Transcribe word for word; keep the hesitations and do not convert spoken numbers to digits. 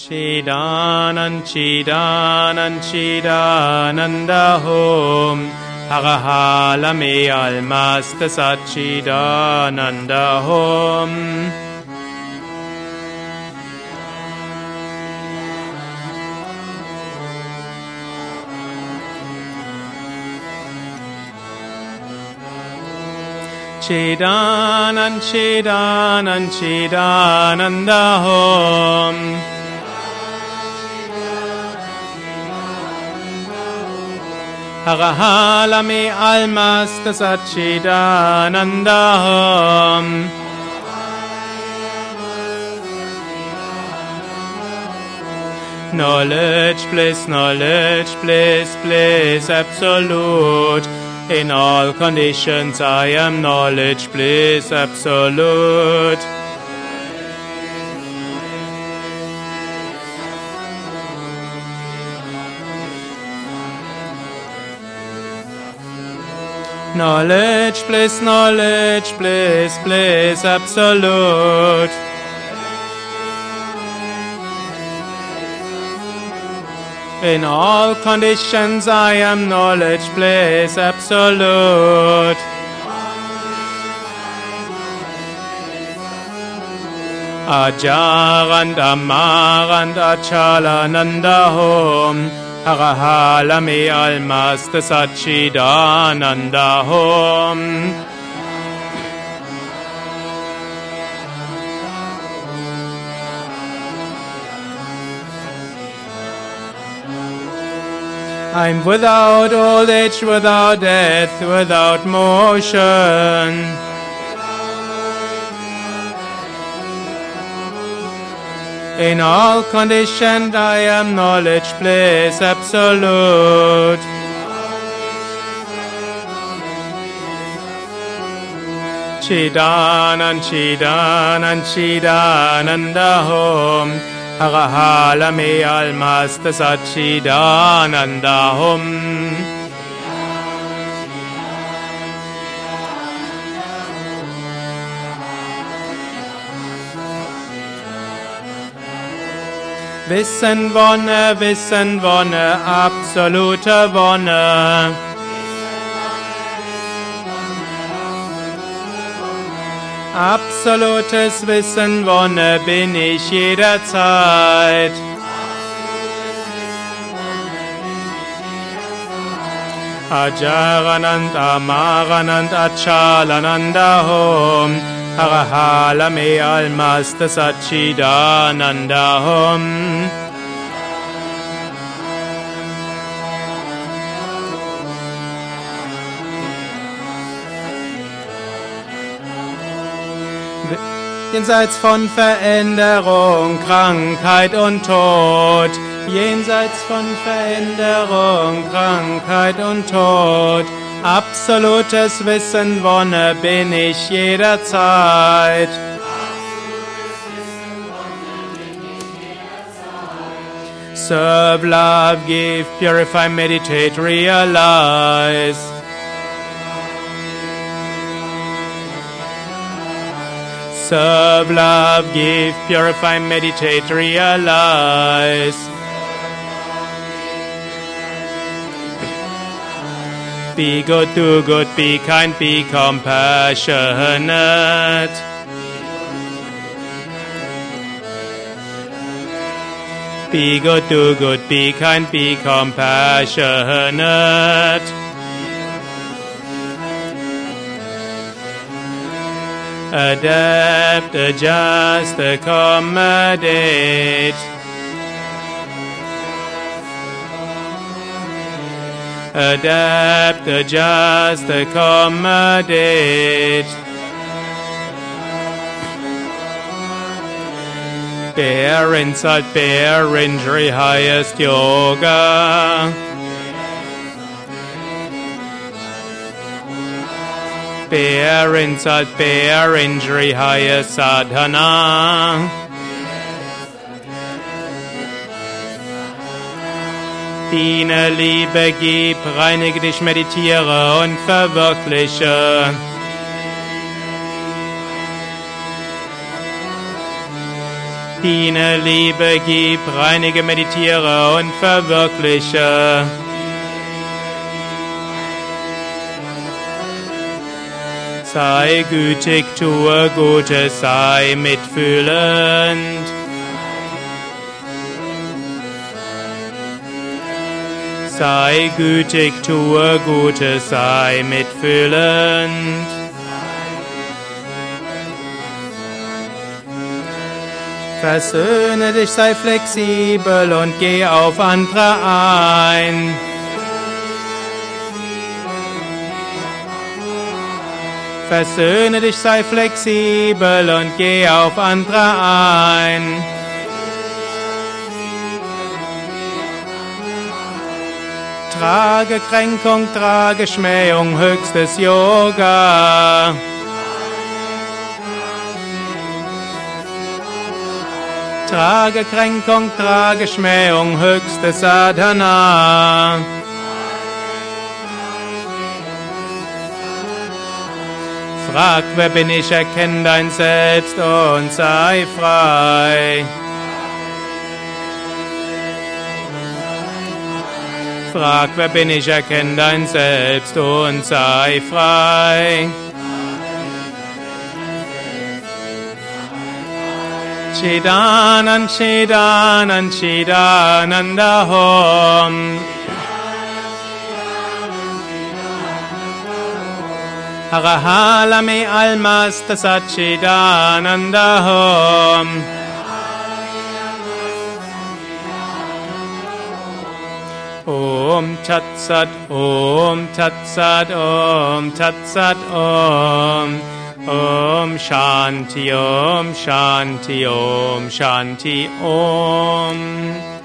Chidanan Chidanan Chidananda Hom Harahalame Almasta Satchidananda Hom Chidanan Chidanan Chidananda Hom Harahalame Almasta Satchidananda Hom Knowledge, bliss, knowledge, bliss, bliss, absolute. In all conditions I am knowledge, bliss, absolute. Knowledge, bliss, knowledge, bliss, bliss, absolute. In all conditions I am knowledge, bliss, absolute. Ajar and Amar and Achalananda Hom Harahalame Almasta Satchidananda Hom I'm without old age, without death, without motion. In all conditions I am knowledge, bliss, absolute. Chidanan Chidanan Chidananda Hom Harahalame Almasta Satchidananda Hom Wissen, Wonne, Wissen, Wonne, absolute Wonne. Absolutes Wissen, Wonne bin ich jederzeit. Ajaranand, Amaranand, Achalananda Hom Harahalame Almasta Satchidananda Hom Jenseits von Veränderung, Krankheit und Tod. Jenseits von Veränderung, Krankheit und Tod. Absolutes Wissen, Wonne bin ich jederzeit. Serve, love, give, purify, meditate, realize. Serve, love, give, purify, meditate, realize. Be good, do good, be kind, be compassionate. Be good, do good, be kind, be compassionate. Adapt, adjust, accommodate. Adapt, adjust, accommodate. Bear insult, bear injury, highest yoga. Bear insult, bear injury, highest sadhana. Diene, liebe, gib, reinige dich, meditiere und verwirkliche. Diene, liebe, gib, reinige, meditiere und verwirkliche. Sei gütig, tue Gutes, sei mitfühlend. Sei gütig, tue Gutes, sei mitfühlend. Versöhne dich, sei flexibel und geh auf andere ein. Versöhne dich, sei flexibel und geh auf andere ein. Trage Kränkung, trage Schmähung, höchstes Yoga. Trage Kränkung, trage Schmähung, höchstes Sadhana. Frag, wer bin ich, erkenn dein Selbst und sei frei. Frag, wer bin ich, erkenn dein Selbst und sei frei. Chidanand, Chidanand, Chidananda Hom. Harahalame Almasta Satchidananda Hom. Om Tat Sat, Om Tat Sat, Om Tat Sat, Om. Om Shanti, Om Shanti, Om Shanti, Om.